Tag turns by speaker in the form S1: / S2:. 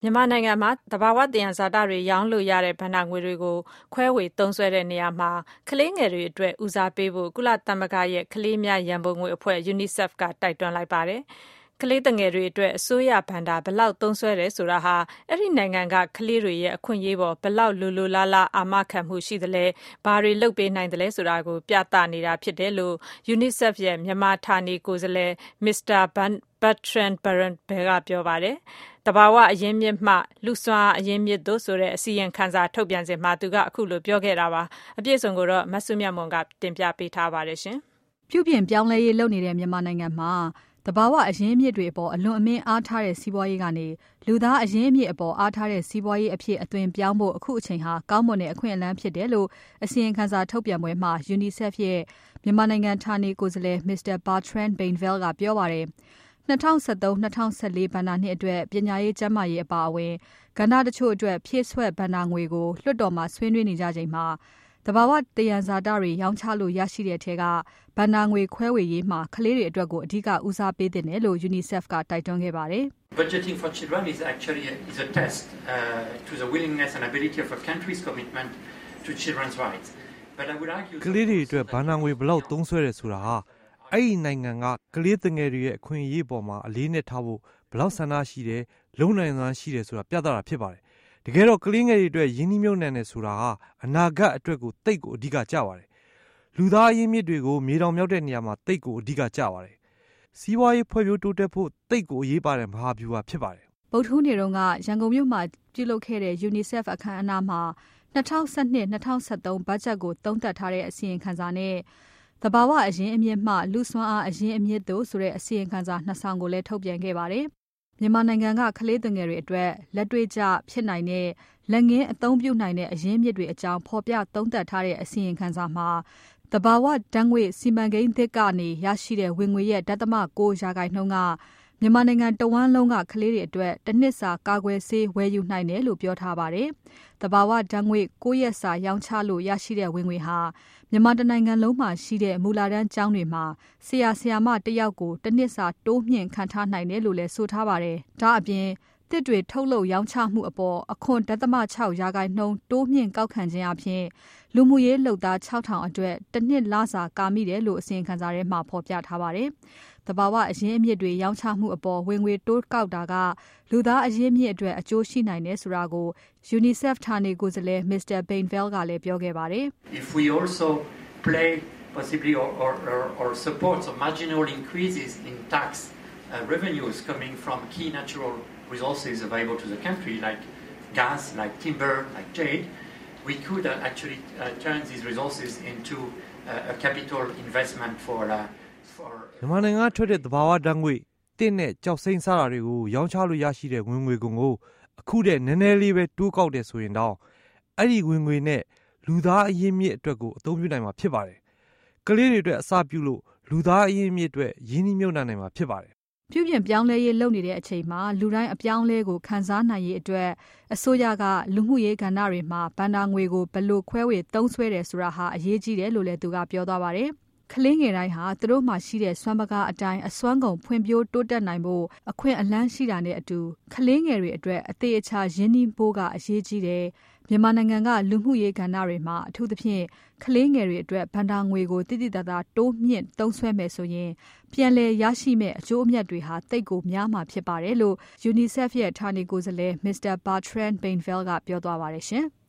S1: မြန်မာနိုင်ငံမှာသဘာဝသယံဇာတတွေရောင်းလို့ရတဲ့ဘဏ္ဍာငွေတွေကိုခွဲဝေသုံးစွဲတဲ့နေရာမှာကလေးငယ်တွေအတွက်ဦးစားပေးဖို့ကုလသမဂ္ဂရဲ့ကလေးများရန်ပုံငွေအဖွဲ့ UNICEF ကတိုက်တွန်းလိုက်ပါတယ်။ကလေးငယ်တွေအတွက်အစိုးရဘဏ္ဍာဘယ်လောက်သုံးစွဲတယ်ဆိုတာဟာအဲ့ဒီနိုင်ငံကကလေးတွေရဲ့အခွင့်အရေးပေါ်ဘယ်လောက်လိုလိုလားလားအာမခံမှုရှိသလဲဘာတွေလုပ်ပေးနိုင်သလဲဆိုတာကိုပြသနေတာဖြစ်တယ်လို့ UNICEF ရဲ့မြန်မာဌာနေကိုယ်စားလှယ် Mr. Bertrand Berenbaer ကပြောပါတယ်။တဘာဝအရင်းမြစ်မှလူစွမ်းအရင်းမြစ်တို့ဆိုတဲ့အစီရင်ခံစာထုတ်ပြန်စဉ်မှာသူကအခုလိုပြောခဲ့တာပါအပြည့်စုံကိုတော့မဆုမြတ်မွန်ကတင်ပြပေးထားပါတယ်ရှင်
S2: ပြုပြင်ပြောင်းလဲရေးလုပ်နေတဲ့မြန်မာနိုင်ငံမှာတဘာဝအရင်းမြစ်တွေအပေါ်အလွန်အမင်းအားထားတဲ့စီးပွားရေးကနေလူသားအရင်းမြစ်အပေါ်အားထားတဲ့စီးပွားရေးအဖြစ်အသွင်ပြောင်းဖို့အခုအချိန်ဟာကောင်းမွန်တဲ့အခွင့်အလမ်းဖြစ်တယ်လို့အစီရင်ခံစာထုတ်ပြန်ပွဲမှာ UNICEF ရဲ့မြန်မာနိုင်ငံဌာနေကိုယ်စားလှယ် Mr. Bertrand Berenbaer ကပြောပါတယ်2013-2014 ဘဏ္ဍာနှစ်အတွက်ပညာရေးကျန်းမာရေးအပါအဝင်ကဏ္ဍတချို့အတွက်ဖြည့်ဆွက်ဘဏ္ဍာငွေကိုလွှတ်တော်မှာဆွေးနွေးနေကြချိန်မှာတဘာဝသယံဇာတတွေရောင်းချလို့ရရှိတဲ့ထဲကဘဏ္ဍာငွေခွဲဝေရေးမှာကလေးတွေအတွက်ကိုအဓိကဦးစားပေးသင့်တယ်လို့ UNICEF ကတိုက်တွန်းခဲ့ပါတယ်။
S3: Budgeting for children is actually a test to the willingness and ability of a country's commitment to children's rights. But I would argue
S4: ကလေးတွေအတွက်ဘဏ္ဍာငွေဘယ်လောက်သုံးစွဲတယ်ဆိုတာဟာအဲ့ဒီနိုင်ငံကကလေးငယ်တွေရဲ့အခွင့်အရေးပေါ်မှာအလေးနဲ့ထားဖို့ဘယ်လောက်ဆန္ဒရှိတယ်လုံနိုင်စွမ်းရှိတယ်ဆိုတာပြသတာဖြစ်ပါတယ်တကယ်တော့ကလေးငယ်တွေအတွက်ယင်းနှိမ့်မြုပ်နှံတယ်ဆိုတာဟာအနာဂတ်အတွက်ကိုတိတ်ကိုအဓိကကျပါတယ်လူသားအရင်းမြစ်တွေကိုမြေတောင်မြောက်တဲ့နေရာမှာတိတ်ကိုအဓိကကျပါတယ်စီးပွားရေးဖွဲ့ဖြိုးတိုးတက်ဖို့တိတ်ကိုအရေးပါတဲ့မဟာဗျူဟာဖြစ်ပါတယ်
S2: ဗုဒ္ဓဟူးနေ့တုန်းကရန်ကုန်မြို့မှာပြုလုပ်ခဲ့တဲ့ UNICEF အခမ်းအနားမှာ2012-2013ဘတ်ဂျက်ကိုသုံးသပ်ထားတဲ့အစီရင်ခံစာနဲ့တဘာဝအရင်းအမြစ်မှလူစွမ်းအားအရင်းအမြစ်တို့ဆိုတဲ့အစီရင်ခံစာနှစ်ဆောင်ကိုလည်းထုတ်ပြန်ခဲ့ပါတယ်။မြန်မာနိုင်ငံကကလေးငယ်တွေအတွက်လက်တွေ့ကျဖြစ်နိုင်တဲ့လက်ငင်းအသုံးပြုနိုင်တဲ့အရင်းအမြစ်တွေအကြောင်းဖော်ပြသုံးသပ်ထားတဲ့အစီရင်ခံစာမှာတဘာဝဓာတ်ငွေစီမံကိန်းသစ်ကနေရရှိတဲ့ဝင်ငွေရဲ့ 0.9% ကမြန်မာနိုင်ငံတဝန်းလုံးကကလေးတွေအတွက်တစ်နှစ်စာကာကွယ်ဆေးဝယ်ယူနိုင်တယ်လို့ပြောထားပါတယ်။တဘာဝဓာတ်ငွေ9ရက်စာရောင်းချလို့ရရှိတဲ့ဝင်ငွေဟာမြန်မာတနိုင်ငံလုံးမှာရှိတဲ့မူလာတန်းကျောင်းတွေမှာဆရာမတယောက်ကိုတစ်နှစ်စာတိုးမြှင့်ခံထားနိုင်တယ်လို့လည်းဆိုထားပါတယ်။ဒါအပြင်တစ်တွေထုတ်လုပ်ရောင်းချမှုအပေါ်အခွန် 0.6% တိုးမြှင့်ကောက်ခံခြင်းအပြင်လူမှုရေးလုပ်သား 6000 အတွက်တစ်နှစ်လစာကာမိတယ်လို့အစီရင်ခံစာထဲမှာဖော်ပြထားပါတယ်။တဘာဝအရင်းအမြစ်တွေရောင်းချမှုအပေါ်ဝင်ငွေတိုးကောက်တာကလူသားအရင်းအမြစ်အတွက်အကျိုးရှိနိုင်တယ်ဆိုတာကို UNICEF ဌာနေကိုယ်စားလှယ် Mr. Berenbaer ကလည်းပြောခဲ့ပါတယ်
S3: ။ If we also play possibly or support some marginal increases in tax revenues coming from key natural resources available to the country like gas, like timber, like jade, we could actually turn these resources into a capital investment for
S4: မြန်မာနိုင်ငံထွက်တဲ့သဘာဝဓာတ်ငွေတစ်နဲ့ကြောက်စိမ့်စားတာတွေကိုရောင်းချလို့ရရှိတဲ့ဝင်ငွေကုန်ကိုအခုတည်းနည်းနည်းလေးပဲတိုးကောက်တယ်ဆိုရင်တော့အဲ့ဒီဝင်ငွေနဲ့လူသားအရင်းမြစ်အတွက်ကိုအသုံးပြုနိုင်မှာဖြစ်ပါတယ်ကလေးတွေအတွက်အစပြုလို့လူသားအရင်းမြစ်အတွက်ရင်းနှီးမြှုပ်နှံနိုင်မှာဖြစ်ပါတယ်
S2: ပြုပြင်ပြောင်းလဲရေးလုပ်နေတဲ့အချိန်မှာလူတိုင်းအပြောင်းလဲကိုခံစားနိုင်ရေးအတွက်အစိုးရကလူမှုရေးကဏ္ဍတွေမှာဘဏ္ဍာငွေကိုဘယ်လိုခွဲဝေသုံးစွဲတယ်ဆိုတာဟာအရေးကြီးတယ်လို့လည်းသူကပြောသွားပါတယ်ကလေးငယ်တိုင်းဟာသူတို့မှာရှိတဲ့စွမ်းပကားအတိုင်းအစွမ်းကုန်ဖွံ့ဖြိုးတိုးတက်နိုင်ဖို့အခွင့်အလမ်းရှိတာနဲ့အတူကလေးငယ်တွေအတွက်အသေးအချာရင်းနှီးဖို့ကအရေးကြီးတယ်မြန်မာနိုင်ငံကလူမှုရေးကဏ္ဍတွေမှာအထူးသဖြင့်ကလေးငယ်တွေအတွက်ဘဏ္ဍာငွေကိုတိတိတသားတိုးမြင့်သုံးစွဲမယ်ဆိုရင်ပြန်လည်ရရှိမဲ့အကျိုးအမြတ်တွေဟာတိတ်ကိုများမှာဖြစ်ပါတယ်လို့ UNICEF ရဲ့ဌာနေကိုယ်စားလှယ် Mr. Bertrand Berenbaer ကပြောသွားပါတယ်ရှင်။